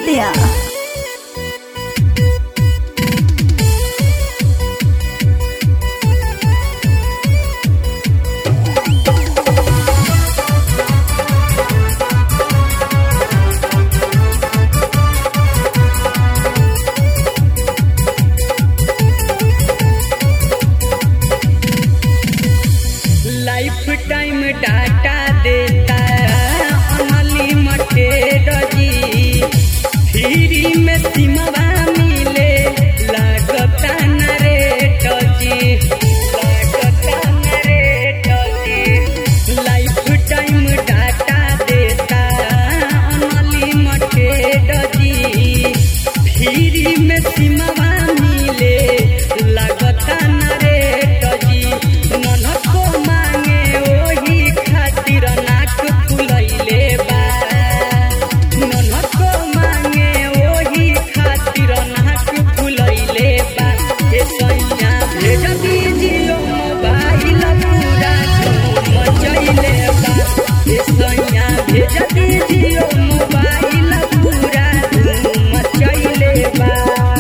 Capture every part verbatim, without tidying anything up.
Media. Life time data देता unlimited ji, free में सिमवा मिले लागता न रेट जी, लागता न rate ji. Life time data देता अनलिमिटेड जी, फ्री में सिमवा मिले लागता न रेट जी। ननको मांगे ओही खातिर नाक फुलैले बा, ननको मांगे ओही खातिर नाक फुलैले बा। ए सैया भेज दीजियो मोबाइल पूरा धूम मचैले बा, ए सैया भेज दीजियो मोबाइल पूरा धूम मचैले बा।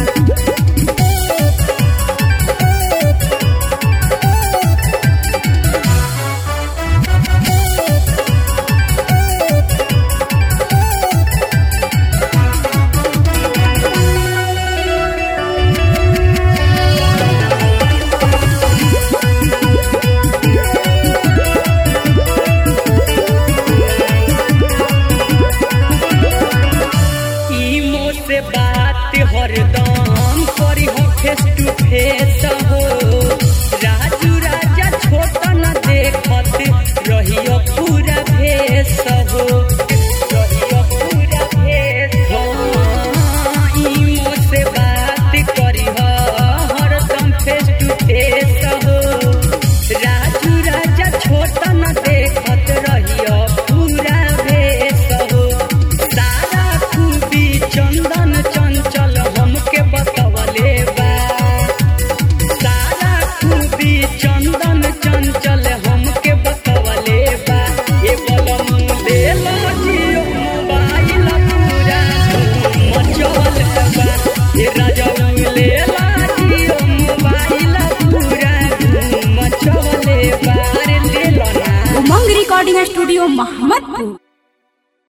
इमो से बात हरदम करी हो फेस टू फेस हो, राजू राजा छोटन देखत रहियो पूरा भेस हो, रहियो पूरा भेस हो। इमो से बात करी हो हरदम फेस टू फेस